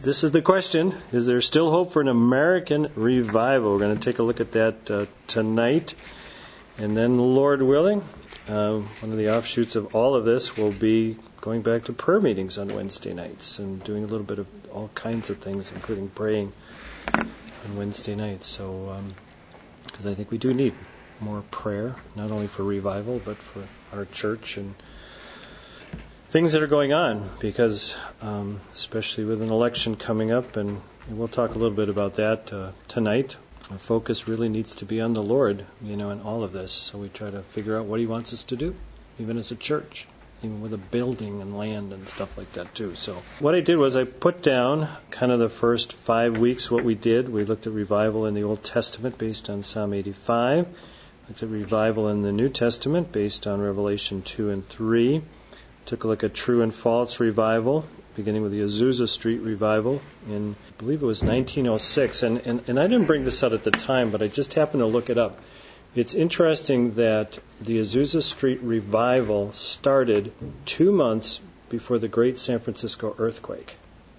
this is the question. Is there still hope for an American revival? We're going to take a look at that tonight. And then, Lord willing, one of the offshoots of all of this will be going back to prayer meetings on Wednesday nights and doing a little bit of all kinds of things, including praying on Wednesday nights. So, because I think we do need more prayer, not only for revival, but for our church and things that are going on, because especially with an election coming up, and we'll talk a little bit about that tonight. Our focus really needs to be on the Lord, in all of this. So we try to figure out what He wants us to do, even as a church, even with a building and land and stuff like that too. So what I did was I put down kind of the first 5 weeks what we did. We looked at revival in the Old Testament based on Psalm 85. Looked at revival in the New Testament based on Revelation 2 and 3. Took a look at true and false revival, beginning with the Azusa Street revival in, I believe it was 1906. And I didn't bring this out at the time, but I just happened to look it up. It's interesting that the Azusa Street revival started 2 months before the great San Francisco earthquake.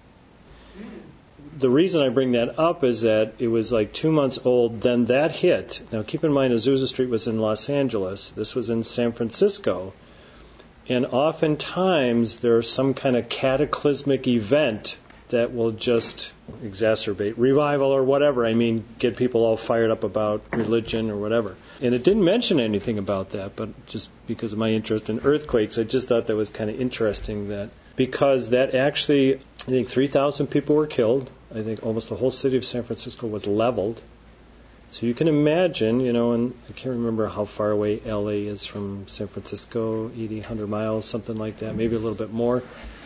The reason I bring that up is that it was like 2 months old, then that hit. Now keep in mind, Azusa Street was in Los Angeles. This was in San Francisco. And oftentimes there's some kind of cataclysmic event that will just exacerbate revival or whatever. I mean, get people all fired up about religion or whatever. And it didn't mention anything about that, but just because of my interest in earthquakes, I just thought that was kind of interesting, that because that actually, I think 3,000 people were killed. I think almost the whole city of San Francisco was leveled. So you can imagine, and I can't remember how far away LA is from San Francisco, 80, 100 miles, something like that, maybe a little bit more.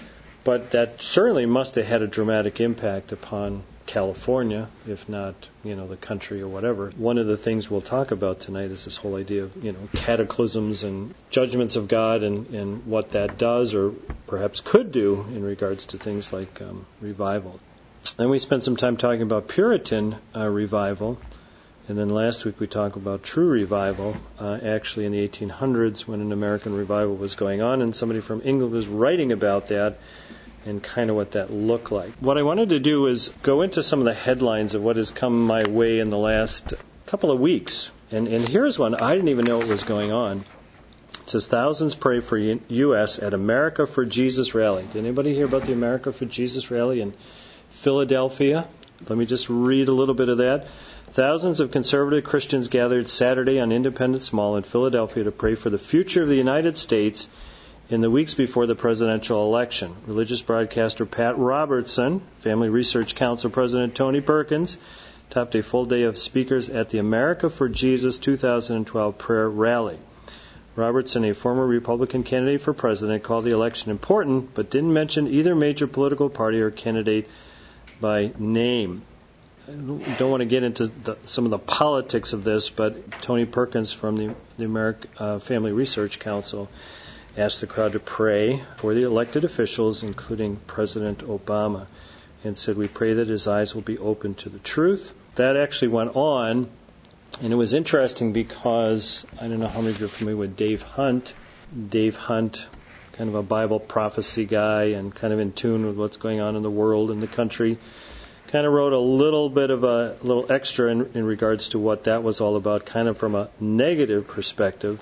But that certainly must have had a dramatic impact upon California, if not, the country or whatever. One of the things we'll talk about tonight is this whole idea of, cataclysms and judgments of God and what that does or perhaps could do in regards to things like revival. Then we spent some time talking about Puritan revival. And then last week we talked about true revival, actually in the 1800s when an American revival was going on, and somebody from England was writing about that and kind of what that looked like. What I wanted to do is go into some of the headlines of what has come my way in the last couple of weeks. And here's one. I didn't even know what was going on. It says, thousands pray for U.S. at America for Jesus rally. Did anybody hear about the America for Jesus rally in Philadelphia? Let me just read a little bit of that. Thousands of conservative Christians gathered Saturday on Independence Mall in Philadelphia to pray for the future of the United States in the weeks before the presidential election. Religious broadcaster Pat Robertson, Family Research Council President Tony Perkins, topped a full day of speakers at the America for Jesus 2012 prayer rally. Robertson, a former Republican candidate for president, called the election important, but didn't mention either major political party or candidate by name. I don't want to get into some of the politics of this, but Tony Perkins from the American Family Research Council asked the crowd to pray for the elected officials, including President Obama, and said, we pray that his eyes will be open to the truth. That actually went on, and it was interesting because, I don't know how many of you are familiar with Dave Hunt. Dave Hunt, kind of a Bible prophecy guy and kind of in tune with what's going on in the world and the country, kind of wrote a little bit of a little extra in regards to what that was all about, kind of from a negative perspective.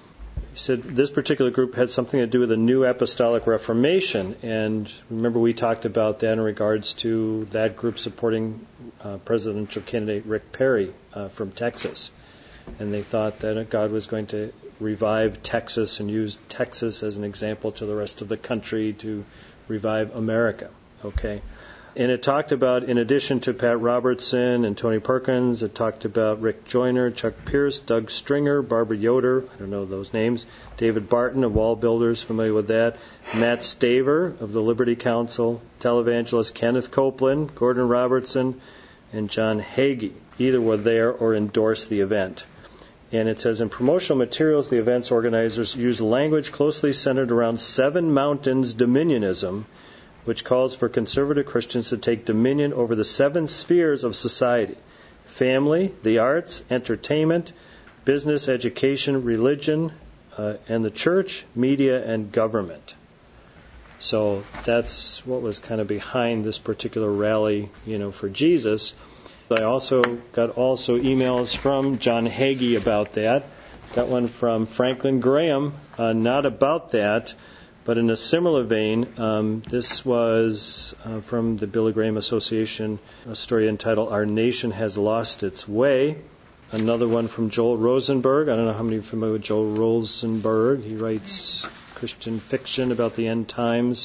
He said this particular group had something to do with a new apostolic reformation, and remember we talked about that in regards to that group supporting presidential candidate Rick Perry from Texas. And they thought that God was going to revive Texas and use Texas as an example to the rest of the country to revive America. Okay. And it talked about, in addition to Pat Robertson and Tony Perkins, it talked about Rick Joyner, Chuck Pierce, Doug Stringer, Barbara Yoder, I don't know those names, David Barton of Wall Builders, familiar with that, Matt Staver of the Liberty Council, televangelist Kenneth Copeland, Gordon Robertson, and John Hagee. Either were there or endorsed the event. And it says, in promotional materials, the event's organizers used language closely centered around Seven Mountains Dominionism, which calls for conservative Christians to take dominion over the 7 spheres of society: family, the arts, entertainment, business, education, religion, and the church, media, and government. So that's what was kind of behind this particular rally, for Jesus. I also got emails from John Hagee about that. Got one from Franklin Graham, not about that, but in a similar vein. This was from the Billy Graham Association, a story entitled "Our Nation Has Lost Its Way." Another one from Joel Rosenberg. I don't know how many are familiar with Joel Rosenberg. He writes Christian fiction about the end times.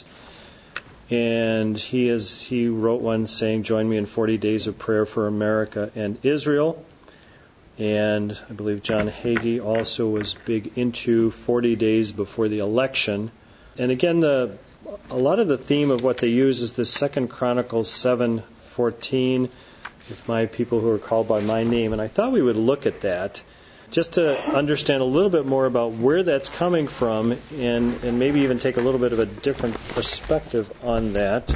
And he wrote one saying, "Join me in 40 days of prayer for America and Israel." And I believe John Hagee also was big into 40 days before the election. And again, a lot of the theme of what they use is this 2 Chronicles 7:14, "If my people who are called by my name." And I thought we would look at that just to understand a little bit more about where that's coming from and maybe even take a little bit of a different perspective on that.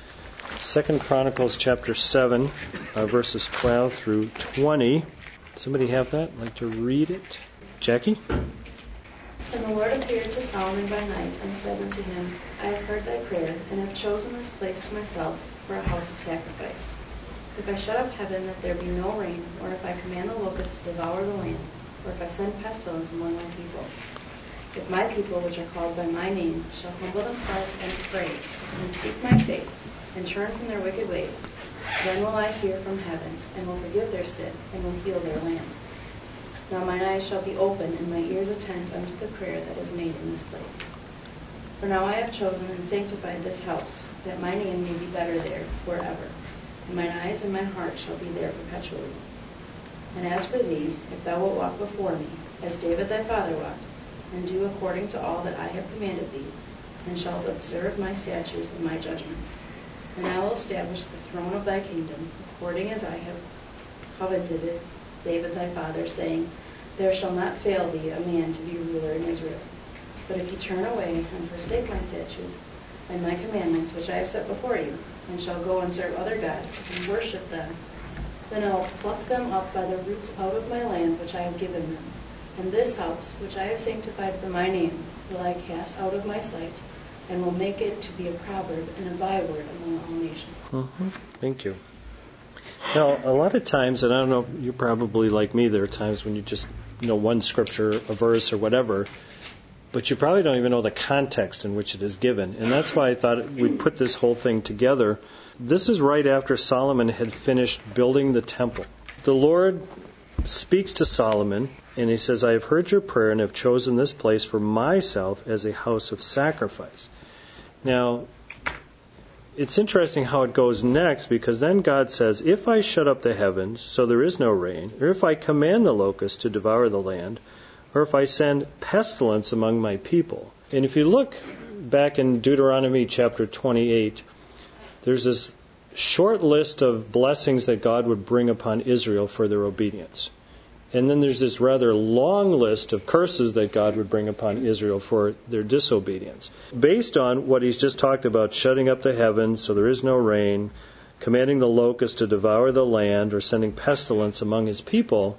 2 Chronicles chapter 7, verses 12 through 20. Somebody have that? I'd like to read it. Jackie? And the Lord appeared to Solomon by night and said unto him, I have heard thy prayer, and have chosen this place to myself for a house of sacrifice. If I shut up heaven that there be no rain, or if I command the locusts to devour the land, or if I send pestilence among my people, if my people which are called by my name shall humble themselves and pray, and seek my face, and turn from their wicked ways, then will I hear from heaven, and will forgive their sin, and will heal their land. Now mine eyes shall be open, and my ears attend unto the prayer that is made in this place. For now I have chosen and sanctified this house, that my name may be better there forever, and mine eyes and my heart shall be there perpetually. And as for thee, if thou wilt walk before me, as David thy father walked, and do according to all that I have commanded thee, and shalt observe my statutes and my judgments, and I will establish the throne of thy kingdom, according as I have covenanted it, David thy father, saying, There shall not fail thee a man to be ruler in Israel. But if ye turn away and forsake my statutes and my commandments, which I have set before you, and shall go and serve other gods, and worship them, then I will pluck them up by the roots out of my land which I have given them. And this house, which I have sanctified for my name, will I cast out of my sight, and will make it to be a proverb and a byword among all nations. Mm-hmm. Thank you. Now, a lot of times, and I don't know, you're probably like me, there are times when you just know one scripture, a verse, or whatever, but you probably don't even know the context in which it is given. And that's why I thought we'd put this whole thing together. This is right after Solomon had finished building the temple. The Lord speaks to Solomon, and he says, I have heard your prayer and have chosen this place for myself as a house of sacrifice. Now, it's interesting how it goes next, because then God says, if I shut up the heavens so there is no rain, or if I command the locusts to devour the land, or if I send pestilence among my people. And if you look back in Deuteronomy chapter 28, there's this short list of blessings that God would bring upon Israel for their obedience. And then there's this rather long list of curses that God would bring upon Israel for their disobedience. Based on what he's just talked about, shutting up the heavens so there is no rain, commanding the locusts to devour the land, or sending pestilence among his people,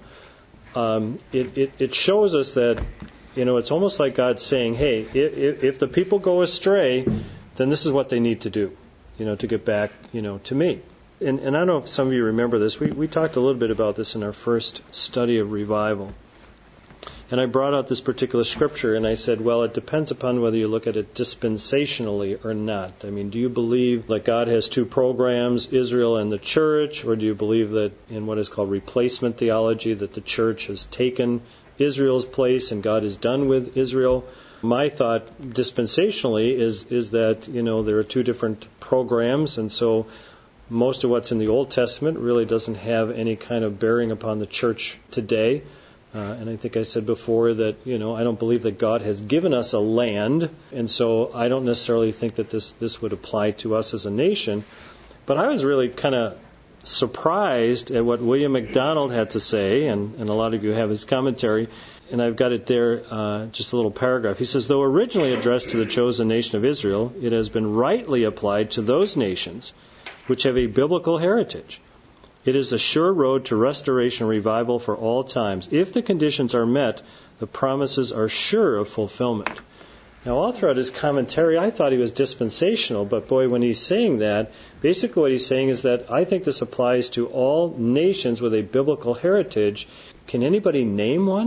it shows us that, it's almost like God saying, hey, if the people go astray, then this is what they need to do, to get back, to me. And I don't know if some of you remember this. We talked a little bit about this in our first study of revival. And I brought out this particular scripture, and I said, well, it depends upon whether you look at it dispensationally or not. I mean, do you believe that God has two programs, Israel and the church, or do you believe that in what is called replacement theology, that the church has taken Israel's place and God is done with Israel? My thought dispensationally is that, there are two different programs, and so most of what's in the Old Testament really doesn't have any kind of bearing upon the church today. And I think I said before that, I don't believe that God has given us a land, and so I don't necessarily think that this would apply to us as a nation. But I was really kind of surprised at what William MacDonald had to say, and a lot of you have his commentary, and I've got it there, just a little paragraph. He says, though originally addressed to the chosen nation of Israel, it has been rightly applied to those nations which have a biblical heritage. It is a sure road to restoration and revival for all times. If the conditions are met, the promises are sure of fulfillment. Now, all throughout his commentary, I thought he was dispensational, but boy, when he's saying that, basically what he's saying is that I think this applies to all nations with a biblical heritage. Can anybody name one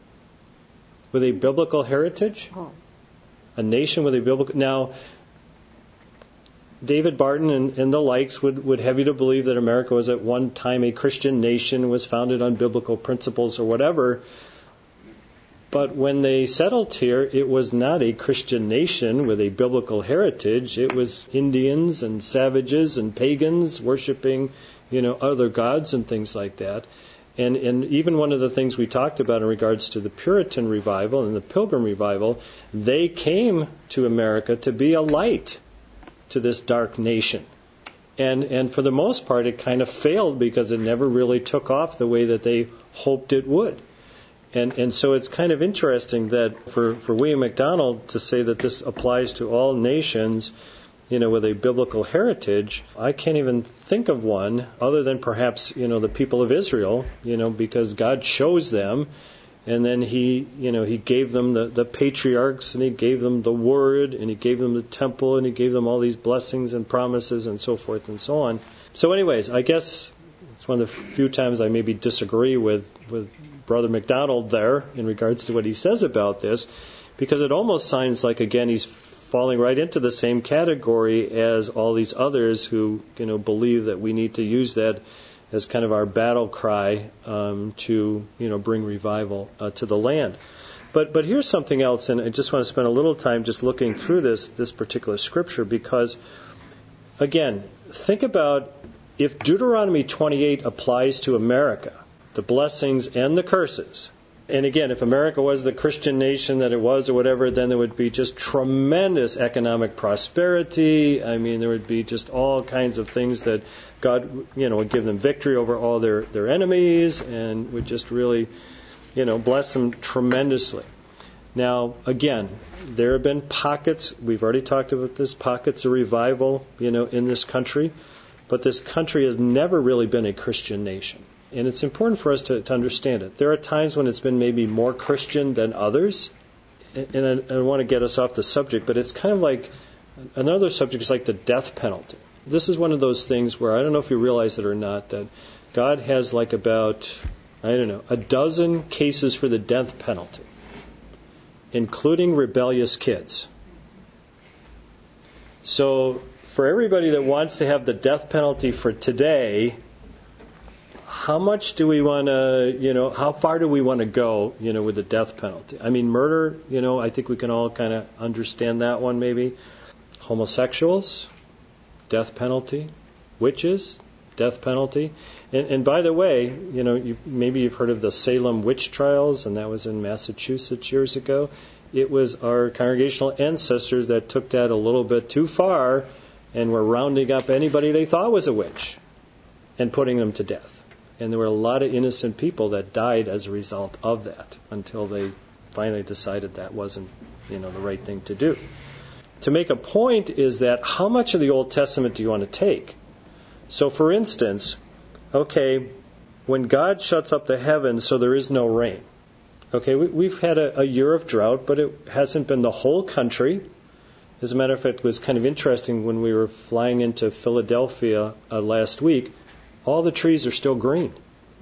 with a biblical heritage? A nation with a biblical... Now, David Barton and the likes would have you to believe that America was at one time a Christian nation, was founded on biblical principles or whatever. But when they settled here, it was not a Christian nation with a biblical heritage. It was Indians and savages and pagans worshiping, other gods and things like that. And even one of the things we talked about in regards to the Puritan revival and the Pilgrim revival, they came to America to be a light to this dark nation. And for the most part, it kind of failed because it never really took off the way that they hoped it would. And so it's kind of interesting that for William MacDonald to say that this applies to all nations, with a biblical heritage, I can't even think of one other than perhaps, the people of Israel, because God chose them. And then he gave them the patriarchs, and he gave them the word, and he gave them the temple, and he gave them all these blessings and promises and so forth and so on. So anyways, I guess it's one of the few times I maybe disagree with Brother MacDonald there in regards to what he says about this, because it almost sounds like, again, he's falling right into the same category as all these others who, believe that we need to use that as kind of our battle cry to, bring revival to the land. But here's something else, and I just want to spend a little time just looking through this particular scripture, because, again, think about if Deuteronomy 28 applies to America, the blessings and the curses. And again, if America was the Christian nation that it was or whatever, then there would be just tremendous economic prosperity. I mean, there would be just all kinds of things that God, would give them victory over all their enemies and would just really, bless them tremendously. Now, again, there have been pockets, we've already talked about this, pockets of revival, in this country. But this country has never really been a Christian nation. And it's important for us to understand it. There are times when it's been maybe more Christian than others. And I don't want to get us off the subject, but it's kind of like another subject is like the death penalty. This is one of those things where I don't know if you realize it or not, that God has like about, a dozen cases for the death penalty, including rebellious kids. So for everybody that wants to have the death penalty for today, how much do we want to, how far do we want to go, with the death penalty? I mean, murder, I think we can all kind of understand that one maybe. Homosexuals, death penalty. Witches, death penalty. And by the way, maybe you've heard of the Salem witch trials, and that was in Massachusetts years ago. It was our congregational ancestors that took that a little bit too far and were rounding up anybody they thought was a witch and putting them to death. And there were a lot of innocent people that died as a result of that until they finally decided that wasn't, the right thing to do. To make a point is that how much of the Old Testament do you want to take? So, for instance, when God shuts up the heavens so there is no rain. We've had a year of drought, but it hasn't been the whole country. As a matter of fact, it was kind of interesting when we were flying into Philadelphia last week. All the trees are still green.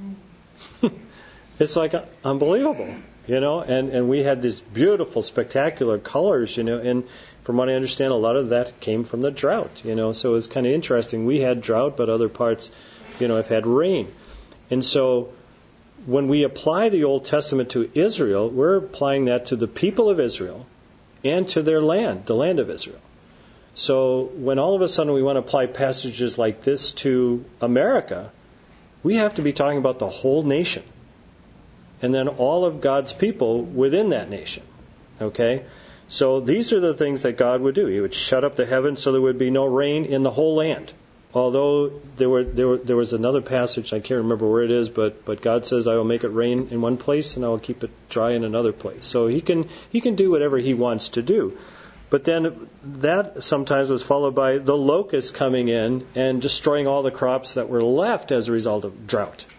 It's like unbelievable, and we had these beautiful, spectacular colors, and from what I understand, a lot of that came from the drought, so it's kind of interesting. We had drought, but other parts, have had rain. And so when we apply the Old Testament to Israel, we're applying that to the people of Israel and to their land, the land of Israel. So when all of a sudden we want to apply passages like this to America, we have to be talking about the whole nation. And then all of God's people within that nation. So these are the things that God would do. He would shut up the heavens so there would be no rain in the whole land. Although there was another passage, I can't remember where it is, but God says, I will make it rain in one place and I will keep it dry in another place. So he can do whatever he wants to do. But then that sometimes was followed by the locusts coming in and destroying all the crops that were left as a result of drought.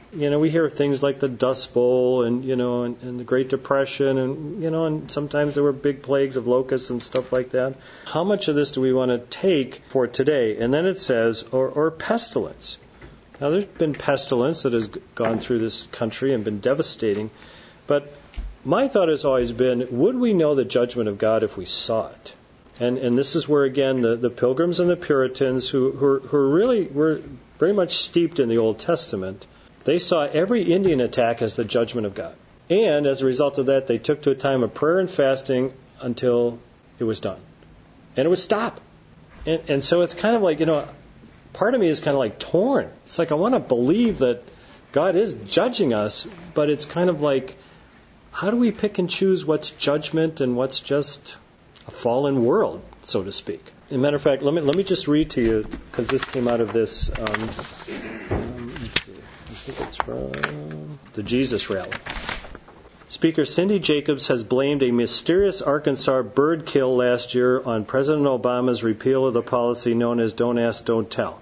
we hear things like the Dust Bowl and the Great Depression and sometimes there were big plagues of locusts and stuff like that. How much of this do we want to take for today? And then it says, or pestilence. Now there's been pestilence that has gone through this country and been devastating, but my thought has always been, would we know the judgment of God if we saw it? And this is where, again, the Pilgrims and the Puritans, who really were very much steeped in the Old Testament, they saw every Indian attack as the judgment of God. And as a result of that, they took to a time of prayer and fasting until it was done. And it would stop. And so it's kind of like, part of me is kind of like torn. It's like I want to believe that God is judging us, but it's kind of like, how do we pick and choose what's judgment and what's just a fallen world, so to speak? As a matter of fact, let me just read to you, because this came out of this, let's see, I think it's from the Jesus Rally. Speaker Cindy Jacobs has blamed a mysterious Arkansas bird kill last year on President Obama's repeal of the policy known as Don't Ask, Don't Tell.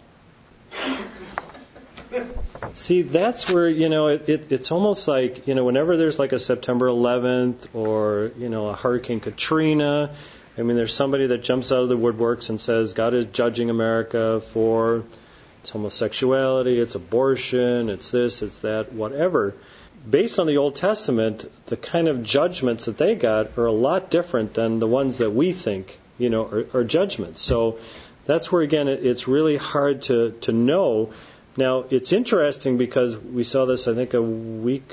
See, that's where, it's almost like, whenever there's like a September 11th or, a Hurricane Katrina, there's somebody that jumps out of the woodworks and says God is judging America for its homosexuality, its abortion, it's this, it's that, whatever. Based on the Old Testament, the kind of judgments that they got are a lot different than the ones that we think, are judgments. So that's where, again, it's really hard to know. Now, it's interesting because we saw this, a week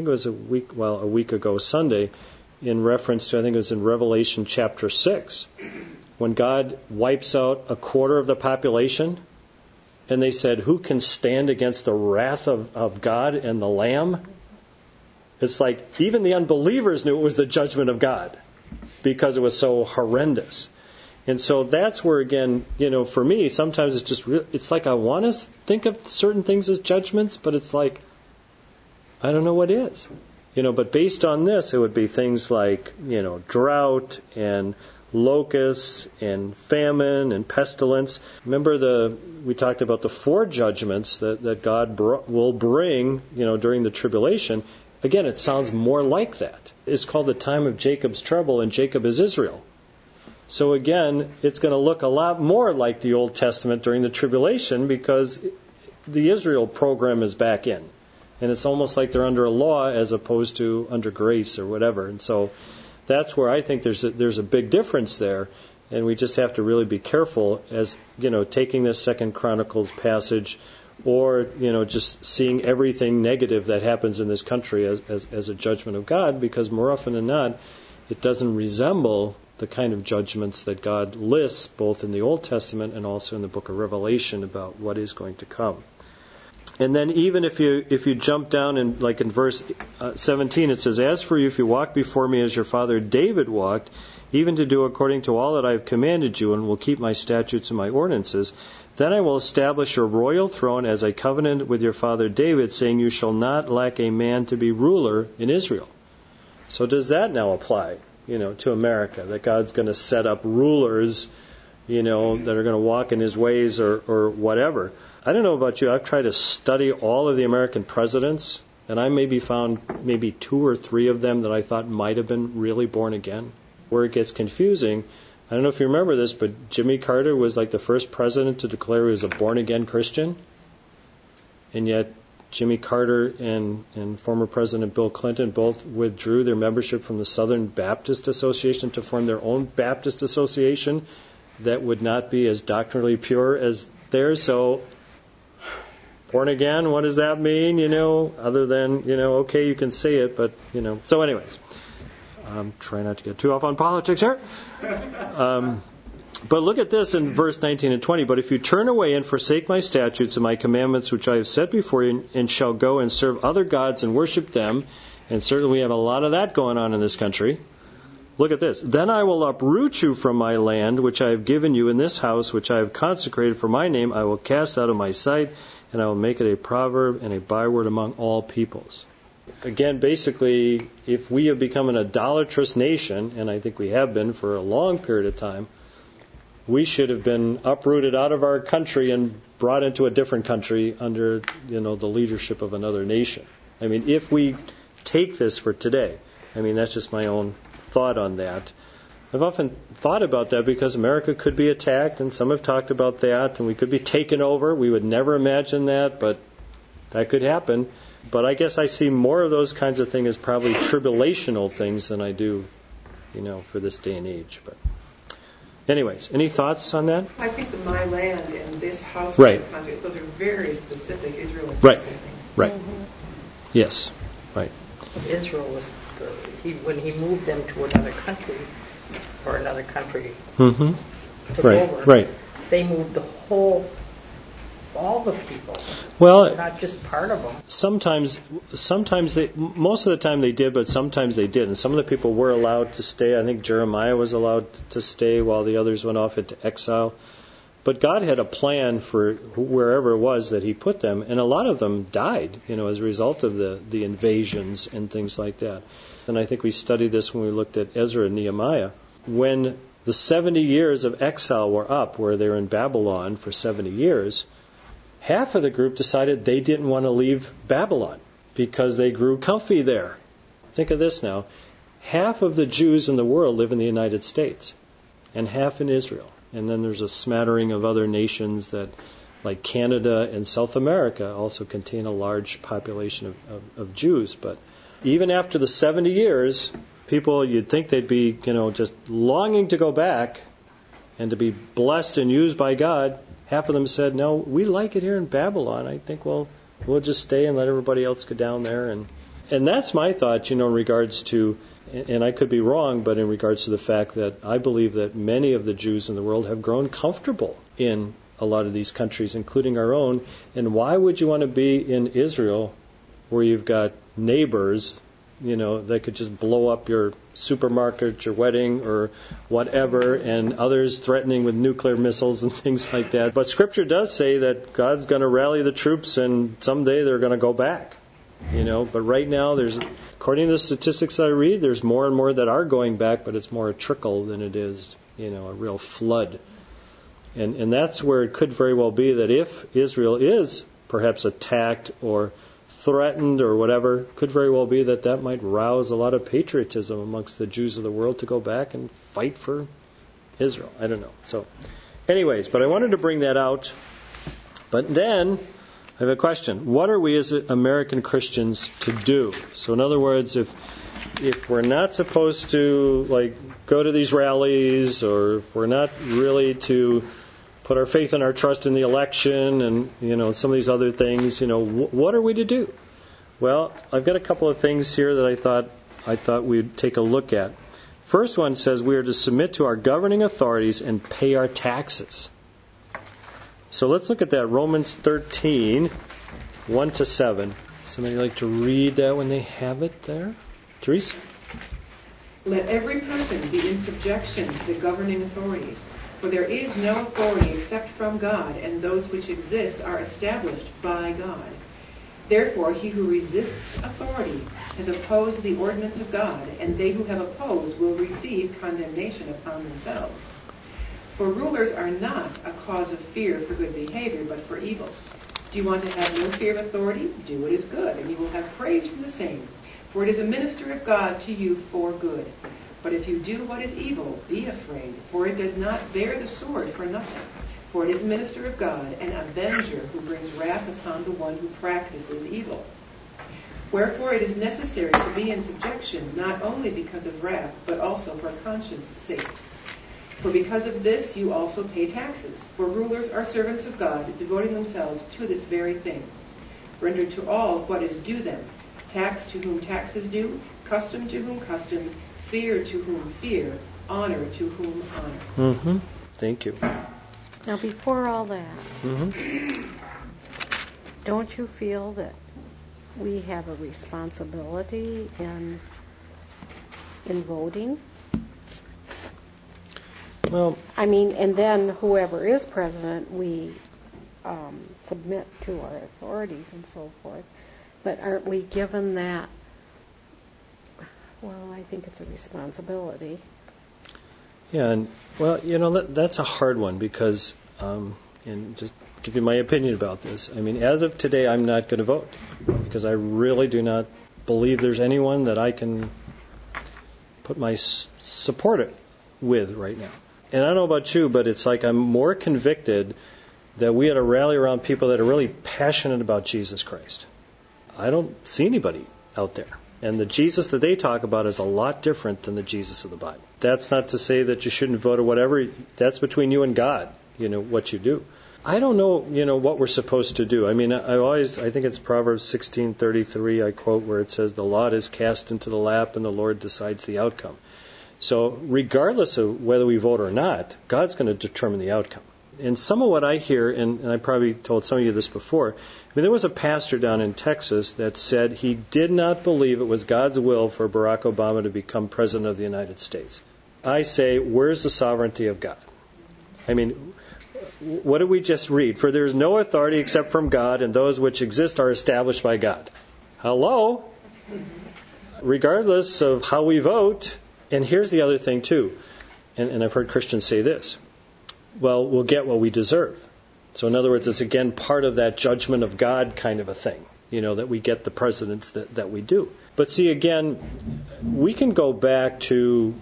ago Sunday, in reference to, I think it was in Revelation chapter 6, when God wipes out a quarter of the population, and they said, who can stand against the wrath of God and the Lamb? It's like even the unbelievers knew it was the judgment of God because it was so horrendous. And so that's where, again, for me, sometimes it's just, it's like I want to think of certain things as judgments, but it's like, I don't know what is. But based on this, it would be things like, drought and locusts and famine and pestilence. Remember we talked about the 4 judgments that God will bring, during the tribulation. Again, it sounds more like that. It's called the time of Jacob's trouble, and Jacob is Israel. So again, it's going to look a lot more like the Old Testament during the tribulation because the Israel program is back in. And it's almost like they're under a law as opposed to under grace or whatever. And so that's where I think there's a big difference there. And we just have to really be careful as, taking this 2 Chronicles passage or, just seeing everything negative that happens in this country as a judgment of God, because more often than not, it doesn't resemble the kind of judgments that God lists both in the Old Testament and also in the book of Revelation about what is going to come. And then even if you jump down in verse 17, it says, as for you, if you walk before me as your father David walked, even to do according to all that I have commanded you, and will keep my statutes and my ordinances, then I will establish your royal throne as I covenanted with your father David, saying, you shall not lack a man to be ruler in Israel. So does that now apply, to America, that God's going to set up rulers, that are going to walk in his ways or whatever? I don't know about you. I've tried to study all of the American presidents, and I maybe found 2 or 3 of them that I thought might have been really born again. Where it gets confusing, I don't know if you remember this, but Jimmy Carter was like the first president to declare he was a born-again Christian. And yet Jimmy Carter and former President Bill Clinton both withdrew their membership from the Southern Baptist Association to form their own Baptist association that would not be as doctrinally pure as theirs. So, born again, what does that mean, other than, okay, you can say it, but, So anyways, I'm trying not to get too off on politics here. But look at this in verse 19 and 20. But if you turn away and forsake my statutes and my commandments, which I have set before you, and shall go and serve other gods and worship them, and certainly we have a lot of that going on in this country. Look at this. Then I will uproot you from my land, which I have given you in this house, which I have consecrated for my name. I will cast out of my sight, and I will make it a proverb and a byword among all peoples. Again, basically, if we have become an idolatrous nation, and I think we have been for a long period of time, we should have been uprooted out of our country and brought into a different country under, the leadership of another nation. I mean, if we take this for today, that's just my own thought on that. I've often thought about that because America could be attacked, and some have talked about that, and we could be taken over. We would never imagine that, but that could happen. But I guess I see more of those kinds of things as probably tribulational things than I do, for this day and age. But anyways, any thoughts on that? I think the my land and this house, right, those are very specific Israel. Right, right. Mm-hmm. Yes, right. Israel was when he moved them to another country, mm-hmm. took right, over. Right. They moved all the people. Well, not just part of them. Sometimes most of the time they did, but sometimes they didn't. Some of the people were allowed to stay. I think Jeremiah was allowed to stay while the others went off into exile. But God had a plan for wherever it was that He put them, and a lot of them died, as a result of the invasions and things like that. And I think we studied this when we looked at Ezra and Nehemiah. When the 70 years of exile were up, where they were in Babylon for 70 years, half of the group decided they didn't want to leave Babylon because they grew comfy there. Think of this now. Half of the Jews in the world live in the United States, and half in Israel. And then there's a smattering of other nations that, like Canada and South America, also contain a large population of Jews. But even after the 70 years, people, you'd think they'd be, just longing to go back and to be blessed and used by God. Half of them said, no, we like it here in Babylon. I think we'll just stay and let everybody else go down there. And that's my thought, in regards to, and I could be wrong, but in regards to the fact that I believe that many of the Jews in the world have grown comfortable in a lot of these countries, including our own. And why would you want to be in Israel where you've got neighbors, that could just blow up your supermarket, your wedding, or whatever, and others threatening with nuclear missiles and things like that. But Scripture does say that God's going to rally the troops, and someday they're going to go back. But right now, according to the statistics that I read, there's more and more that are going back, but it's more a trickle than it is, a real flood. And that's where it could very well be that if Israel is perhaps attacked or threatened or whatever, could very well be that might rouse a lot of patriotism amongst the Jews of the world to go back and fight for Israel. I don't know. So, anyways, but I wanted to bring that out. But then I have a question. What are we as American Christians to do? So in other words, if we're not supposed to go to these rallies, or if we're not really to put our faith and our trust in the election and, some of these other things, what are we to do? Well, I've got a couple of things here that I thought we'd take a look at. First one says we are to submit to our governing authorities and pay our taxes. So let's look at that, Romans 13, 1-7. Somebody like to read that when they have it there? Therese? Let every person be in subjection to the governing authorities. For there is no authority except from God, and those which exist are established by God. Therefore, he who resists authority has opposed the ordinance of God, and they who have opposed will receive condemnation upon themselves. For rulers are not a cause of fear for good behavior, but for evil. Do you want to have no fear of authority? Do what is good, and you will have praise from the same. For it is a minister of God to you for good. But if you do what is evil, be afraid, for it does not bear the sword for nothing. For it is a minister of God, an avenger who brings wrath upon the one who practices evil. Wherefore it is necessary to be in subjection, not only because of wrath, but also for conscience' sake. For because of this you also pay taxes. For rulers are servants of God, devoting themselves to this very thing. Render to all what is due them. Tax to whom tax is due, custom to whom custom, fear to whom fear, honor to whom honor. Mm-hmm. Thank you. Now, before all that, don't you feel that we have a responsibility in voting? Well, and then whoever is president, we submit to our authorities and so forth. But aren't we given that? Well, I think it's a responsibility. Yeah, and well, that's a hard one because, and just give you my opinion about this. I mean, as of today, I'm not going to vote because I really do not believe there's anyone that I can put my support with right now. And I don't know about you, but it's like I'm more convicted that we ought to rally around people that are really passionate about Jesus Christ. I don't see anybody out there. And the Jesus that they talk about is a lot different than the Jesus of the Bible. That's not to say that you shouldn't vote or whatever. That's between you and God, what you do. I don't know, what we're supposed to do. I mean, I think it's Proverbs 16:33, I quote, where it says, "The lot is cast into the lap and the Lord decides the outcome." So regardless of whether we vote or not, God's going to determine the outcome. And some of what I hear, and I probably told some of you this before, there was a pastor down in Texas that said he did not believe it was God's will for Barack Obama to become president of the United States. I say, where's the sovereignty of God? I mean, what did we just read? For there is no authority except from God, and those which exist are established by God. Hello? Regardless of how we vote, and here's the other thing too, and I've heard Christians say this, well, we'll get what we deserve. So in other words, it's again part of that judgment of God kind of a thing, that we get the presidents that we do. But see, again, we can go back to,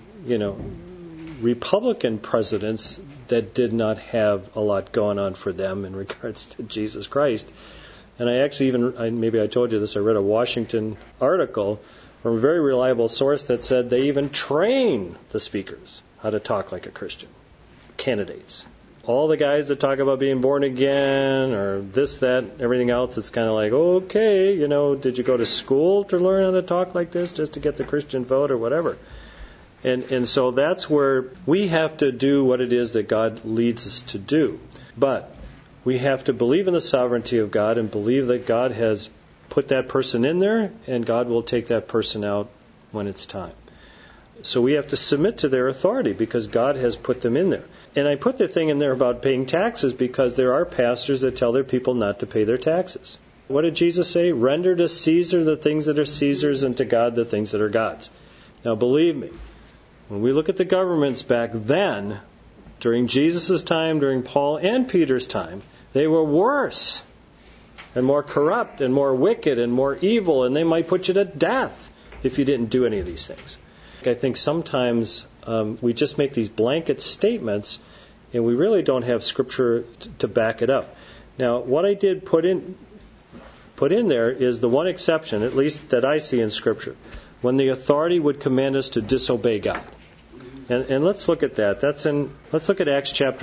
Republican presidents that did not have a lot going on for them in regards to Jesus Christ. And I actually maybe I told you this, I read a Washington article from a very reliable source that said they even train the speakers how to talk like a Christian. Candidates. All the guys that talk about being born again or this, that, everything else, it's kind of like, okay, did you go to school to learn how to talk like this just to get the Christian vote or whatever? And so that's where we have to do what it is that God leads us to do. But we have to believe in the sovereignty of God and believe that God has put that person in there and God will take that person out when it's time. So we have to submit to their authority because God has put them in there. And I put the thing in there about paying taxes because there are pastors that tell their people not to pay their taxes. What did Jesus say? Render to Caesar the things that are Caesar's and to God the things that are God's. Now believe me, when we look at the governments back then, during Jesus' time, during Paul and Peter's time, they were worse and more corrupt and more wicked and more evil, and they might put you to death if you didn't do any of these things. I think sometimes we just make these blanket statements and we really don't have Scripture to back it up. Now, what I did put in there is the one exception, at least that I see in Scripture, when the authority would command us to disobey God. And let's look at that. Let's look at Acts chapter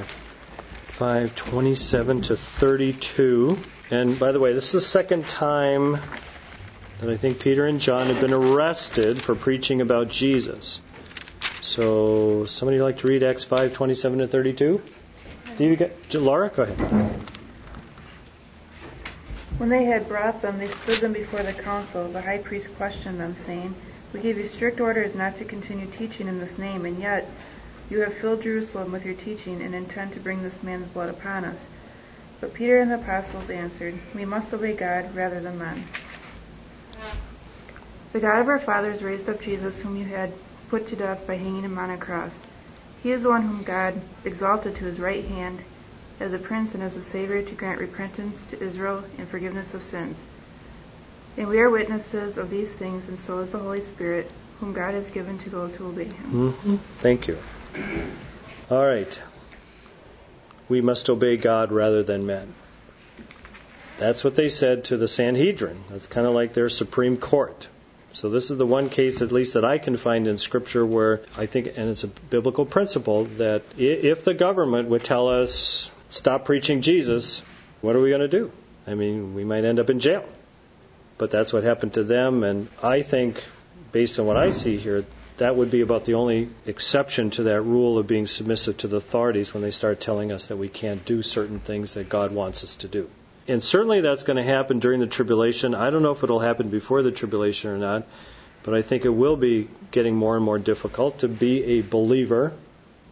5:27 to 32. And by the way, this is the second time that I think Peter and John have been arrested for preaching about Jesus. So, somebody like to read Acts 5:27 to 32? Steve, Laura, go ahead. When they had brought them, they stood them before the council. The high priest questioned them, saying, "We gave you strict orders not to continue teaching in this name, and yet you have filled Jerusalem with your teaching and intend to bring this man's blood upon us." But Peter and the apostles answered, "We must obey God rather than men. The God of our fathers raised up Jesus, whom you had put to death by hanging him on a cross. He is the one whom God exalted to his right hand as a prince and as a savior to grant repentance to Israel and forgiveness of sins. And we are witnesses of these things, and so is the Holy Spirit, whom God has given to those who obey him." Mm-hmm. Thank you. All right. We must obey God rather than men. That's what they said to the Sanhedrin. That's kind of like their Supreme Court. So this is the one case, at least that I can find in Scripture, where I think, and it's a biblical principle, that if the government would tell us, stop preaching Jesus, what are we going to do? I mean, we might end up in jail. But that's what happened to them, and I think, based on what I see here, that would be about the only exception to that rule of being submissive to the authorities when they start telling us that we can't do certain things that God wants us to do. And certainly that's going to happen during the tribulation. I don't know if it'll happen before the tribulation or not, but I think it will be getting more and more difficult to be a believer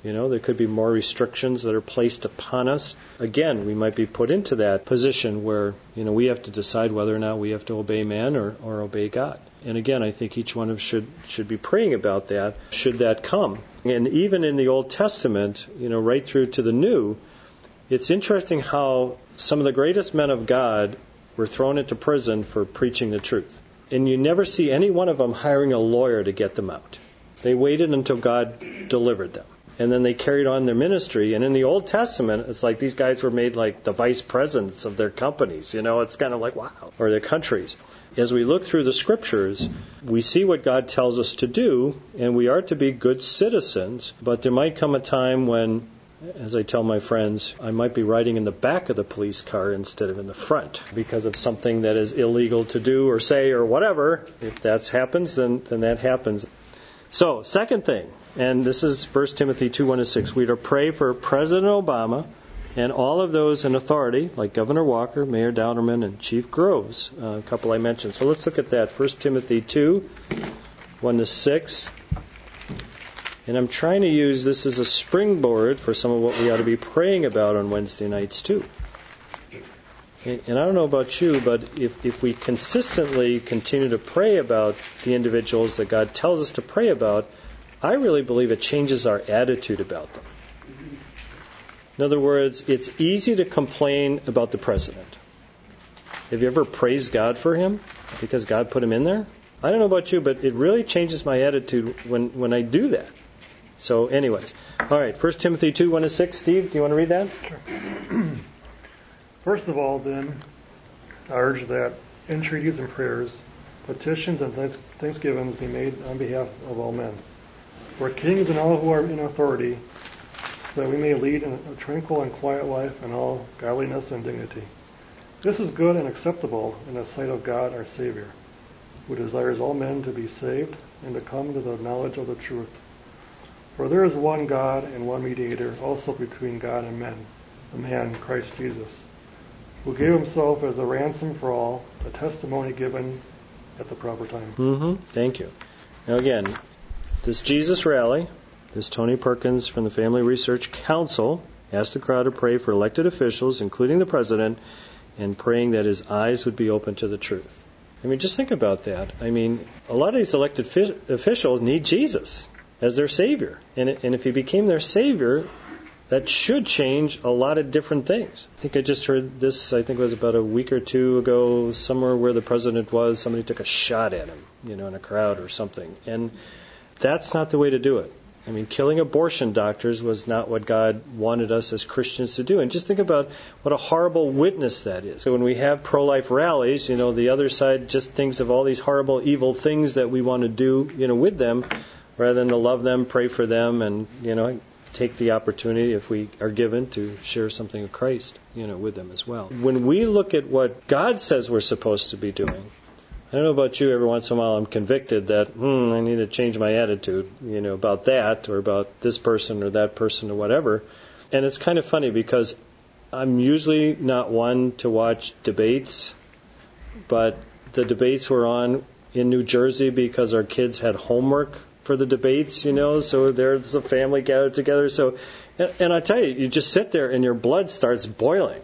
There could be more restrictions that are placed upon us. Again, we might be put into that position where, we have to decide whether or not we have to obey man or obey God. And again, I think each one of us should be praying about that, should that come. And even in the Old Testament, right through to the New, it's interesting how some of the greatest men of God were thrown into prison for preaching the truth. And you never see any one of them hiring a lawyer to get them out. They waited until God delivered them. And then they carried on their ministry. And in the Old Testament, it's like these guys were made like the vice presidents of their companies. It's kind of like, wow. Or their countries. As we look through the Scriptures, we see what God tells us to do, and we are to be good citizens. But there might come a time when, as I tell my friends, I might be riding in the back of the police car instead of in the front because of something that is illegal to do or say or whatever. If that happens, then that happens. So, second thing, and this is 1 Timothy 2:1-6. We are to pray for President Obama and all of those in authority, like Governor Walker, Mayor Dowderman, and Chief Groves, a couple I mentioned. So let's look at that. 1 Timothy 2:1-6. And I'm trying to use this as a springboard for some of what we ought to be praying about on Wednesday nights too. And I don't know about you, but if we consistently continue to pray about the individuals that God tells us to pray about, I really believe it changes our attitude about them. In other words, it's easy to complain about the president. Have you ever praised God for him because God put him in there? I don't know about you, but it really changes my attitude when I do that. So anyways, all right, 1 Timothy 2:1-6. Steve, do you want to read that? Sure. First of all, then, I urge that entreaties and prayers, petitions and thanksgivings be made on behalf of all men, for kings and all who are in authority, so that we may lead a tranquil and quiet life in all godliness and dignity. This is good and acceptable in the sight of God our Savior, who desires all men to be saved and to come to the knowledge of the truth. For there is one God and one mediator also between God and men, the man Christ Jesus, who gave himself as a ransom for all, a testimony given at the proper time. Thank you. Now again, this Jesus rally, this Tony Perkins from the Family Research Council asked the crowd to pray for elected officials, including the president, and praying that his eyes would be open to the truth. Just think about that. A lot of these elected officials need Jesus as their Savior. And if He became their Savior, that should change a lot of different things. I think I just heard this, I think it was about a week or two ago, somewhere where the president was, somebody took a shot at him, in a crowd or something. And that's not the way to do it. Killing abortion doctors was not what God wanted us as Christians to do. And just think about what a horrible witness that is. So when we have pro-life rallies, the other side just thinks of all these horrible, evil things that we want to do, with them, rather than to love them, pray for them, and, take the opportunity, if we are given, to share something of Christ, with them as well. When we look at what God says we're supposed to be doing, I don't know about you, every once in a while I'm convicted that, I need to change my attitude, about that, or about this person or that person or whatever. And it's kind of funny because I'm usually not one to watch debates, but the debates were on in New Jersey because our kids had homework for the debates, so there's a family gathered together. So, and I tell you just sit there and your blood starts boiling.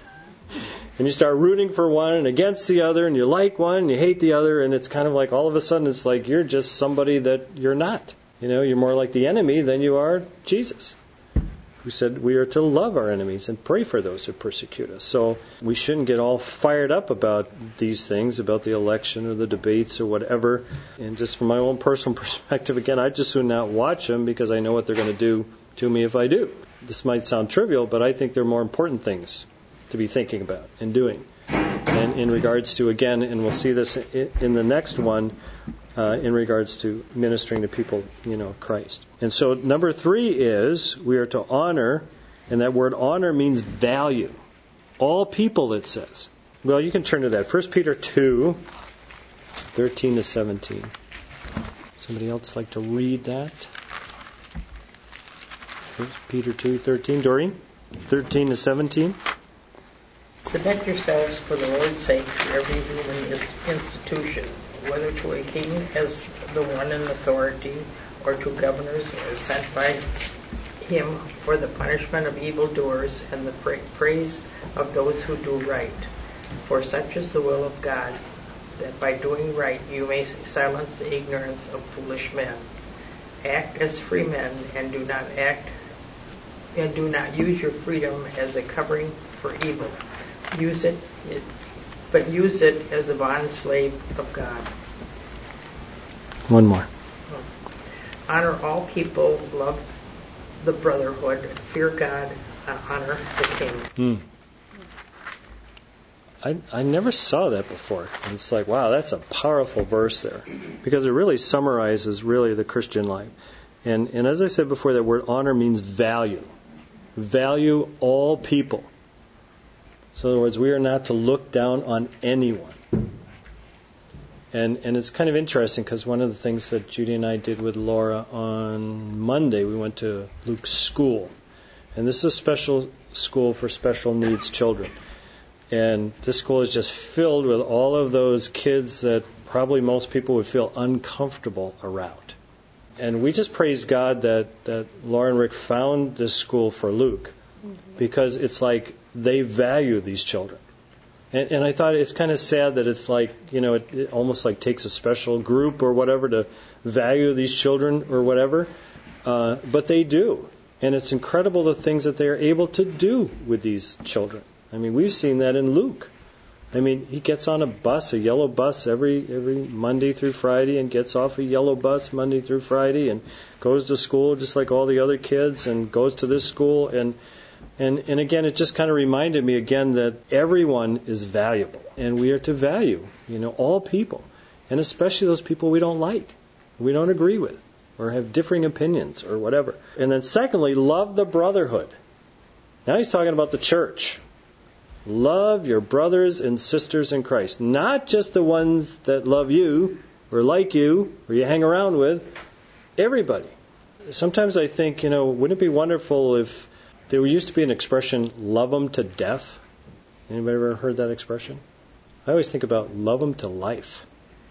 And you start rooting for one and against the other, and you like one and you hate the other, and it's kind of like all of a sudden it's like you're just somebody that you're not. You're more like the enemy than you are Jesus, who said we are to love our enemies and pray for those who persecute us. So we shouldn't get all fired up about these things, about the election or the debates or whatever. And just from my own personal perspective, again, I just would not watch them because I know what they're going to do to me if I do. This might sound trivial, but I think there are more important things to be thinking about and doing. And in regards to, again, and we'll see this in the next one, in regards to ministering to people, Christ. And so number 3 is we are to honor, and that word honor means value. All people, it says. Well, you can turn to that. 1 Peter 2, 13-17. Somebody else like to read that? 1 Peter 2, 13. Doreen? 13-17. Submit yourselves for the Lord's sake to every human institution, whether to a king as the one in authority, or to governors as sent by him for the punishment of evildoers and the praise of those who do right. For such is the will of God, that by doing right you may silence the ignorance of foolish men. Act as free men, and do not use your freedom as a covering for evil. Use it as a bond slave of God. One more. Honor all people, love the brotherhood, fear God, honor the king. I never saw that before. And it's like, wow, that's a powerful verse there. Because it really summarizes really the Christian life. And as I said before, that word honor means value. Value all people. So in other words, we are not to look down on anyone. And it's kind of interesting because one of the things that Judy and I did with Laura on Monday, we went to Luke's school. And this is a special school for special needs children. And this school is just filled with all of those kids that probably most people would feel uncomfortable around. And we just praise God that Laura and Rick found this school for Luke, because it's like they value these children. And I thought it's kind of sad that it's like, it almost like takes a special group or whatever to value these children or whatever. But they do. And it's incredible the things that they are able to do with these children. I mean, we've seen that in Luke. I mean, he gets on a bus, a yellow bus, every Monday through Friday, and gets off a yellow bus Monday through Friday, and goes to school just like all the other kids, and goes to this school. And again, it just kind of reminded me again that everyone is valuable, and we are to value, all people, and especially those people we don't like, we don't agree with, or have differing opinions, or whatever. And then secondly, love the brotherhood. Now he's talking about the church. Love your brothers and sisters in Christ. Not just the ones that love you, or like you, or you hang around with. Everybody. Sometimes I think, wouldn't it be wonderful if there used to be an expression, love them to death? Anybody ever heard that expression? I always think about love them to life.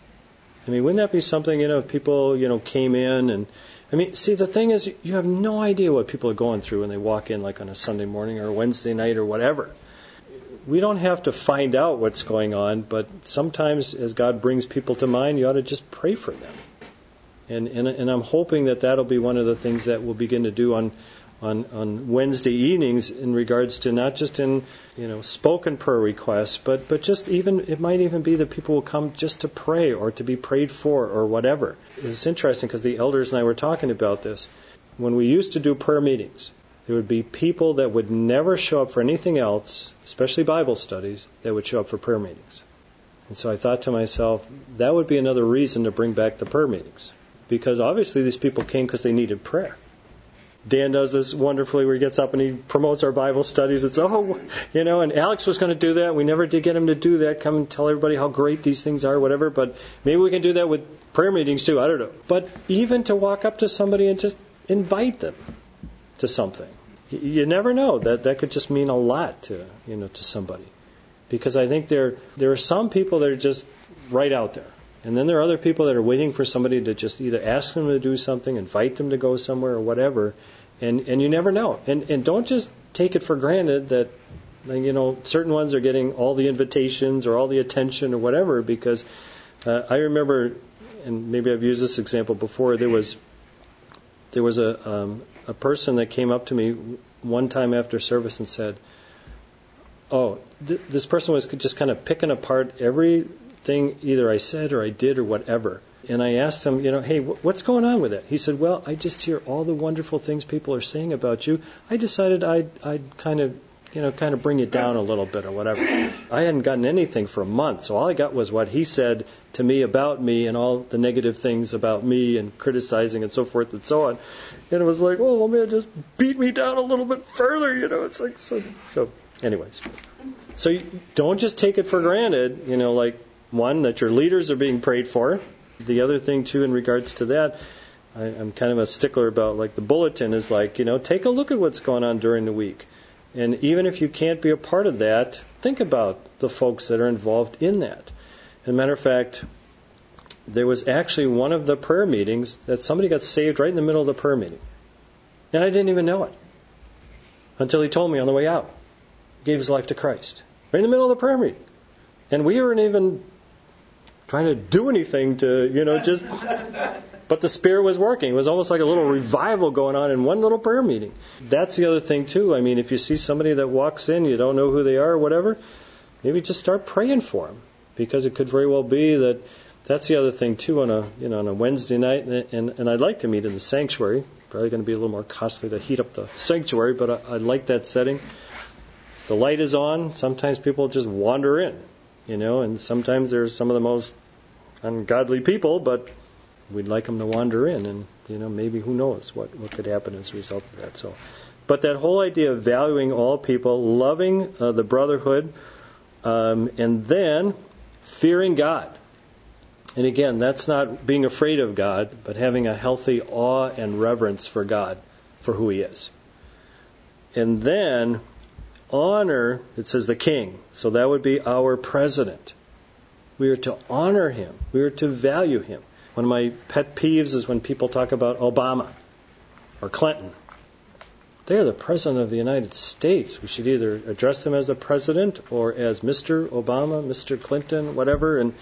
I mean, wouldn't that be something, if people, came in and... I mean, see, the thing is, you have no idea what people are going through when they walk in, like on a Sunday morning or a Wednesday night or whatever. We don't have to find out what's going on, but sometimes as God brings people to mind, you ought to just pray for them. And I'm hoping that that'll be one of the things that we'll begin to do on Wednesday evenings in regards to not just in spoken prayer requests, but just even it might even be that people will come just to pray or to be prayed for or whatever. It's interesting because the elders and I were talking about this. When we used to do prayer meetings, there would be people that would never show up for anything else, especially Bible studies, that would show up for prayer meetings. And so I thought to myself, that would be another reason to bring back the prayer meetings. Because obviously these people came because they needed prayer. Dan does this wonderfully where he gets up and he promotes our Bible studies. It's, and Alex was going to do that. We never did get him to do that. Come and tell everybody how great these things are, whatever. But maybe we can do that with prayer meetings too. I don't know. But even to walk up to somebody and just invite them to something. You never know. That could just mean a lot to somebody. Because I think there are some people that are just right out there. And then there are other people that are waiting for somebody to just either ask them to do something, invite them to go somewhere or whatever. And you never know. And don't just take it for granted that, certain ones are getting all the invitations or all the attention or whatever, because I remember, and maybe I've used this example before, there was a person that came up to me one time after service and said, this person was just kind of picking apart everything either I said or I did or whatever. And I asked him, hey, what's going on with that? He said, well, I just hear all the wonderful things people are saying about you. I decided I'd kind of bring you down a little bit or whatever. I hadn't gotten anything for a month, so all I got was what he said to me about me and all the negative things about me and criticizing and so forth and so on. And it was like, oh, man, just beat me down a little bit further, It's like, so anyways. So you don't just take it for granted, like, one, that your leaders are being prayed for. The other thing, too, in regards to that, I'm kind of a stickler about, like, the bulletin is like, take a look at what's going on during the week. And even if you can't be a part of that, think about the folks that are involved in that. As a matter of fact, there was actually one of the prayer meetings that somebody got saved right in the middle of the prayer meeting. And I didn't even know it until he told me on the way out. He gave his life to Christ. Right in the middle of the prayer meeting. And we weren't even trying to do anything to, but the Spirit was working. It was almost like a little revival going on in one little prayer meeting. That's the other thing too. I mean, if you see somebody that walks in, you don't know who they are or whatever, maybe just start praying for them. Because it could very well be that that's the other thing too on a Wednesday night. And I'd like to meet in the sanctuary. Probably going to be a little more costly to heat up the sanctuary, but I like that setting. The light is on. Sometimes people just wander in, and sometimes there's some of the most ungodly people, but we'd like them to wander in, and maybe who knows what could happen as a result of that. So, but that whole idea of valuing all people, loving the brotherhood, and then fearing God. And again, that's not being afraid of God, but having a healthy awe and reverence for God, for who He is. And then honor, it says the king. So that would be our president. We are to honor him. We are to value him. One of my pet peeves is when people talk about Obama or Clinton. They are the president of the United States. We should either address them as the president or as Mr. Obama, Mr. Clinton, whatever. And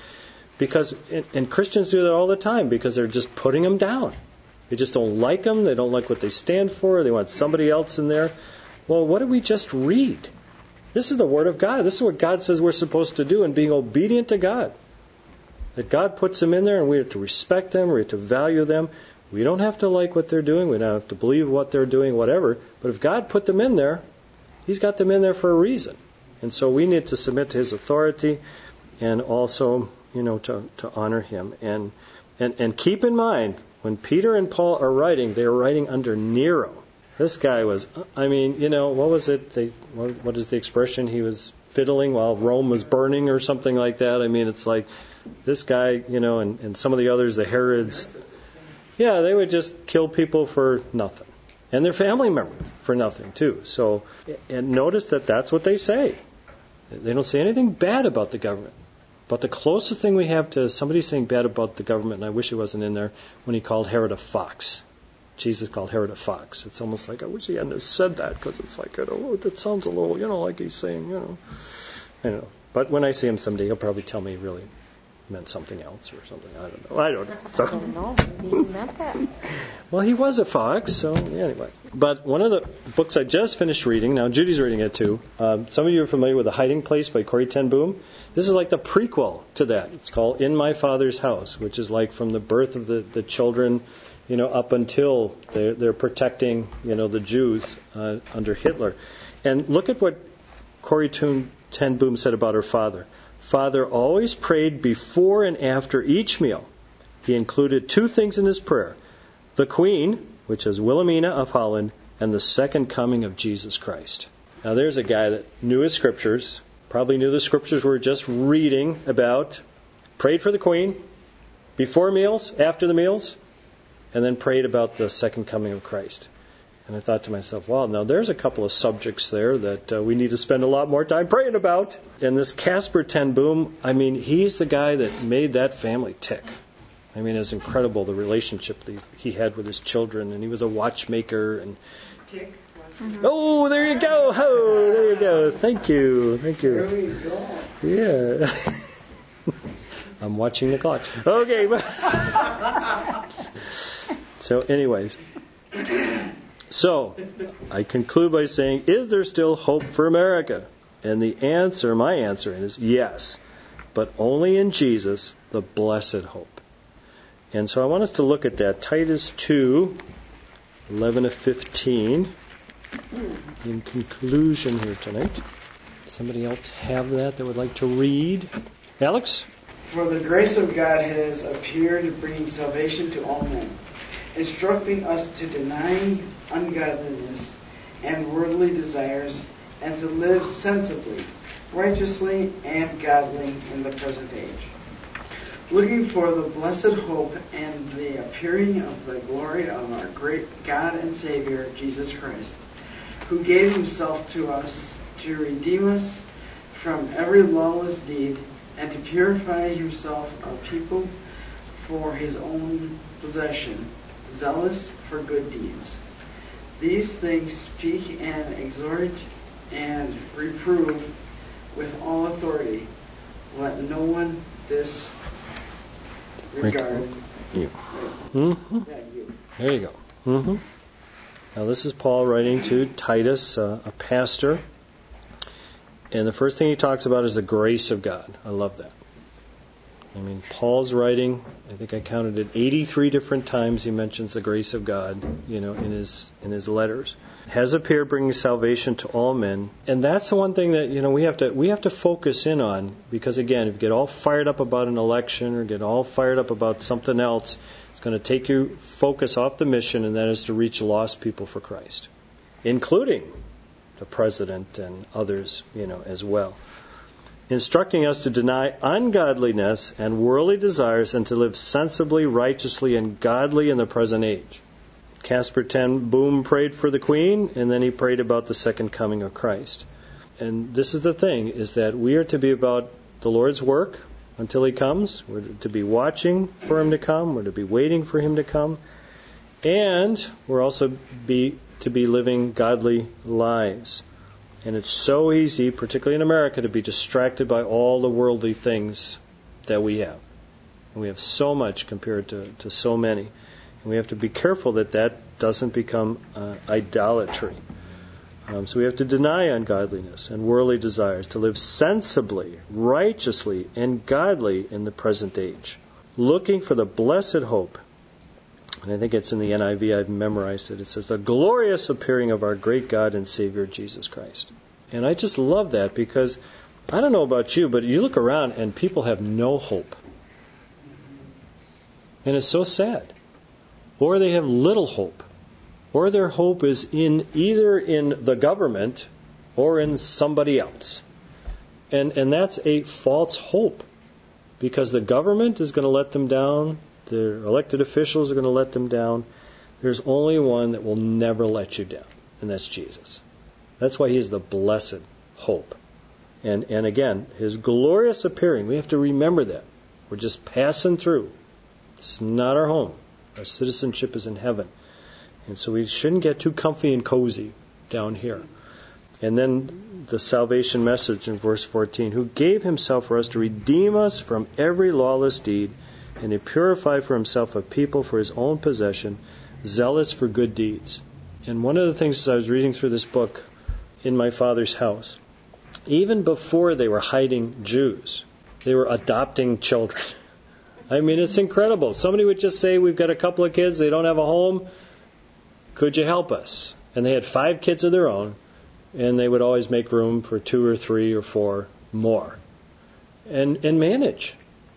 Christians do that all the time because they're just putting them down. They just don't like them. They don't like what they stand for. They want somebody else in there. Well, what did we just read? This is the Word of God. This is what God says we're supposed to do in being obedient to God. That God puts them in there and we have to respect them. We have to value them. We don't have to like what they're doing. We don't have to believe what they're doing, whatever. But if God put them in there, He's got them in there for a reason. And so we need to submit to His authority and also, to honor Him. And keep in mind, when Peter and Paul are writing, they are writing under Nero. This guy was, what was it? What is the expression? He was fiddling while Rome was burning or something like that. I mean, it's like this guy, and some of the others, the Herods, they would just kill people for nothing. And their family members for nothing, too. So, and notice that that's what they say. They don't say anything bad about the government. But the closest thing we have to somebody saying bad about the government, and I wish it wasn't in there, when he called Herod a fox. Jesus called Herod a fox. It's almost like, I wish he hadn't said that, because it's like, that sounds a little, like he's saying, But when I see him someday, he'll probably tell me he really meant something else or something. I don't know. So. I don't know. Maybe he meant that. Well, he was a fox, so anyway. But one of the books I just finished reading, now Judy's reading it too. Some of you are familiar with The Hiding Place by Corrie ten Boom. This is like the prequel to that. It's called In My Father's House, which is like from the birth of the children, up until they're protecting, the Jews under Hitler. And look at what Corrie ten Boom said about her father. Father always prayed before and after each meal. He included two things in his prayer: the Queen, which is Wilhelmina of Holland, and the second coming of Jesus Christ. Now there's a guy that knew his scriptures, probably knew the scriptures we were just reading about, prayed for the Queen, before meals, after the meals, and then prayed about the second coming of Christ. And I thought to myself, wow, now there's a couple of subjects there that we need to spend a lot more time praying about. And this Casper ten Boom, he's the guy that made that family tick. It's incredible, the relationship that he had with his children. And he was a watchmaker. And Tick. Oh, there you go. Oh, there you go. Thank you. There we go. Yeah. I'm watching the clock. Okay. So anyways. So, I conclude by saying, is there still hope for America? And my answer is yes, but only in Jesus, the blessed hope. And so I want us to look at that. Titus 2, 11 to 15, in conclusion here tonight. Somebody else have that would like to read? Alex? For the grace of God has appeared, bringing salvation to all men, instructing us to deny ungodliness and worldly desires, and to live sensibly, righteously, and godly in the present age, looking for the blessed hope and the appearing of the glory of our great God and Savior, Jesus Christ, who gave himself to us to redeem us from every lawless deed, and to purify himself a people for his own possession, zealous for good deeds. These things speak and exhort and reprove with all authority. Let no one disregard you. Mm-hmm. There you go. Mm-hmm. Now this is Paul writing to Titus, a pastor. And the first thing he talks about is the grace of God. I love that. I mean, Paul's writing, I think I counted it 83 different times he mentions the grace of God, in his letters. Has appeared bringing salvation to all men. And that's the one thing that, we have to focus in on, because again, if you get all fired up about an election or get all fired up about something else, it's going to take your focus off the mission, and that is to reach lost people for Christ, including the president and others, as well. Instructing us to deny ungodliness and worldly desires and to live sensibly, righteously, and godly in the present age. Casper ten Boom prayed for the Queen, and then he prayed about the second coming of Christ. And this is the thing, is that we are to be about the Lord's work until He comes. We're to be watching for Him to come. We're to be waiting for Him to come. And we're also to be living godly lives. And it's so easy, particularly in America, to be distracted by all the worldly things that we have. And we have so much compared to so many. And we have to be careful that doesn't become idolatry. So we have to deny ungodliness and worldly desires, to live sensibly, righteously, and godly in the present age, looking for the blessed hope. And I think it's in the NIV, I've memorized it. It says, the glorious appearing of our great God and Savior, Jesus Christ. And I just love that, because I don't know about you, but you look around and people have no hope. And it's so sad. Or they have little hope. Or their hope is either in the government or in somebody else. And that's a false hope, because the government is going to let them down. The elected officials are going to let them down. There's only one that will never let you down, and that's Jesus. That's why He is the blessed hope. And again, His glorious appearing, we have to remember that. We're just passing through. It's not our home. Our citizenship is in heaven. And so we shouldn't get too comfy and cozy down here. And then the salvation message in verse 14, who gave Himself for us to redeem us from every lawless deed, and to purify for Himself a people for His own possession, zealous for good deeds. And one of the things as I was reading through this book in my father's house, even before they were hiding Jews, they were adopting children. I mean, it's incredible. Somebody would just say, we've got a couple of kids, they don't have a home, could you help us? And they had 5 kids of their own, and they would always make room for 2 or 3 or 4 more. And manage.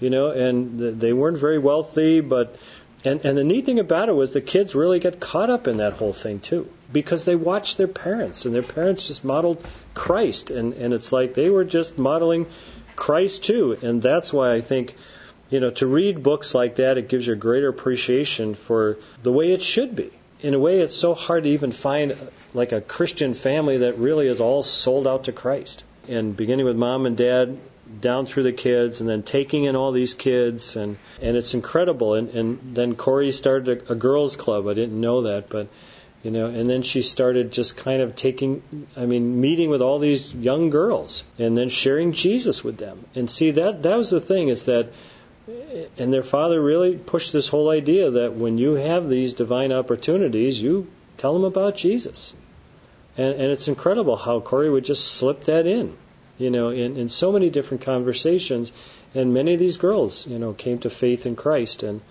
And they weren't very wealthy, but and the neat thing about it was the kids really got caught up in that whole thing too, because they watched their parents, and their parents just modeled Christ, and it's like they were just modeling Christ too. And that's why I think, to read books like that, it gives you a greater appreciation for the way it should be. In a way, it's so hard to even find like a Christian family that really is all sold out to Christ. And beginning with mom and dad, down through the kids, and then taking in all these kids, and it's incredible. And then Corey started a girls' club. I didn't know that, but and then she started just kind of meeting with all these young girls, and then sharing Jesus with them. And see, that was the thing, is that, and their father really pushed this whole idea that when you have these divine opportunities, you tell them about Jesus. And it's incredible how Corey would just slip that in. In so many different conversations, and many of these girls, came to faith in Christ, and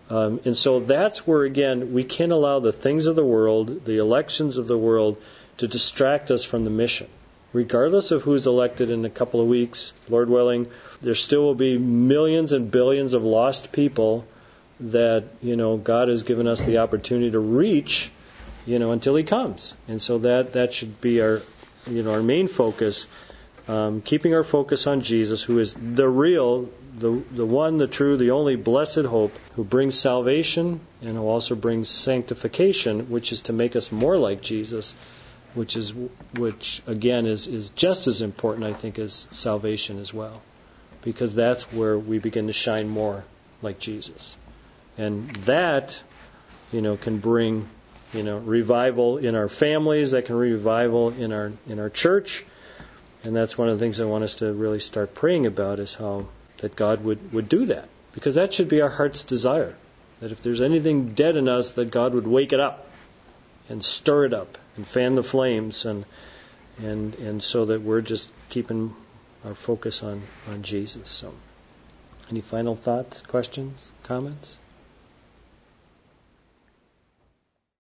so that's where, again, we can't allow the things of the world, the elections of the world, to distract us from the mission. Regardless of who's elected in a couple of weeks, Lord willing, there still will be millions and billions of lost people that, God has given us the opportunity to reach, until He comes. And so that should be our main focus. Keeping our focus on Jesus, who is the real, the one, the true, the only blessed hope, who brings salvation and who also brings sanctification, which is to make us more like Jesus, which again is just as important, I think, as salvation as well, because that's where we begin to shine more like Jesus, and that can bring revival in our families, that can revival in our church. And that's one of the things I want us to really start praying about, is how that God would do that. Because that should be our heart's desire. That if there's anything dead in us, that God would wake it up and stir it up and fan the flames, and so that we're just keeping our focus on Jesus. So, any final thoughts, questions, comments?